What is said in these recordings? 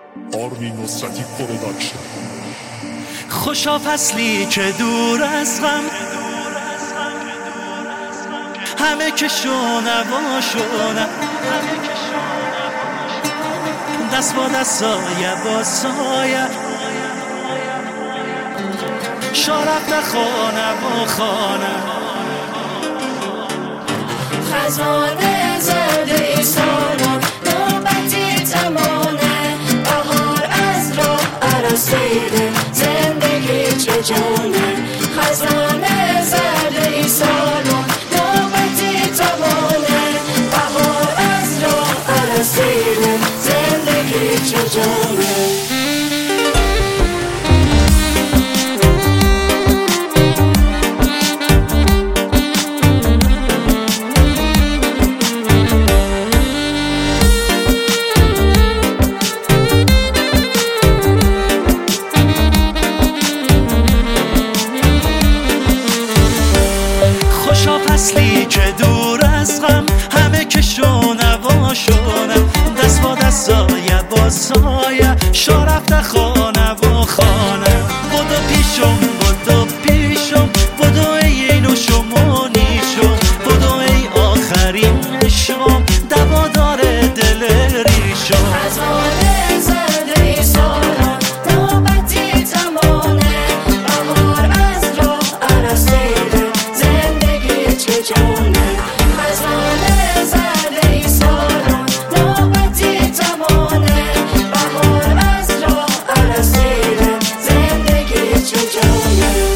آرمین نصرتی پروداکشن. خوشا فصلی که دور از غم، همه که شونوا شونم، دست با دست سایه با سایه، شارفت خانه با خانه، خزانه زرد سالان نوبتی تمانه، بهار از راه عرصیده زندگی چه جانه، خزانه زرد سالان نوبتی تمانه، بهار از راه عرصیده زندگی چه جانه. فصلی که دور از غم، همه که شونوا شونم، دست با دست سایه با سایه، شارفت خانه و خانه، بدو پیشم بدو پیشم، بدو ای اینو شما نیشم، بدو ای آخرین عشقم، دوادار دل ریشم. خزانه زرد سالان نوبتی تمانه، بهار از راه عرصیده زندگی چه جانه، خزانه زرد سالان نوبتی تمانه، بهار از راه عرصیده زندگی چه جانه.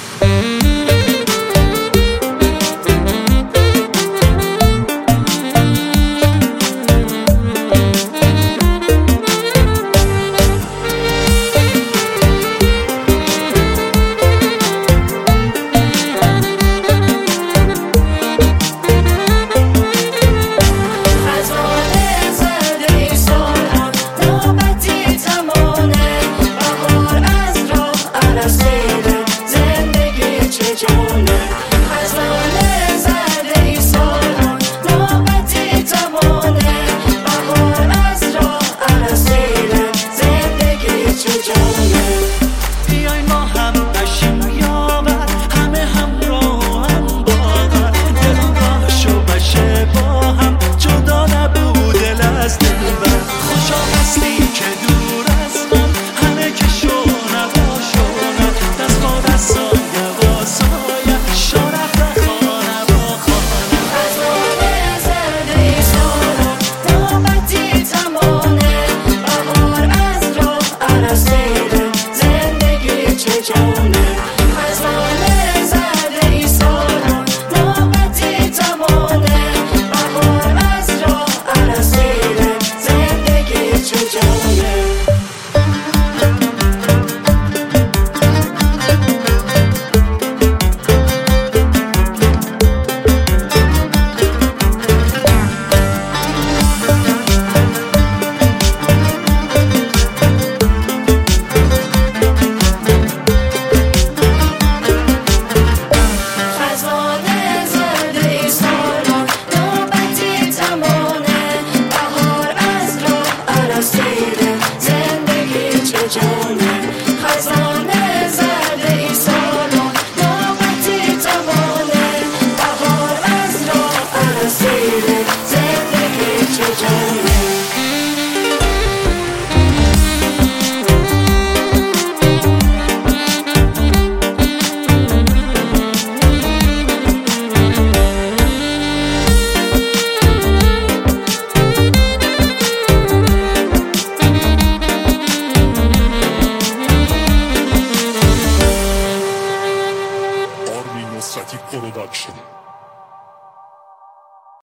خزانه زرد سالان نوبتی تمانه، بهار از راه عرصیده زندگی چه جانه. نصرتی پروداکشن.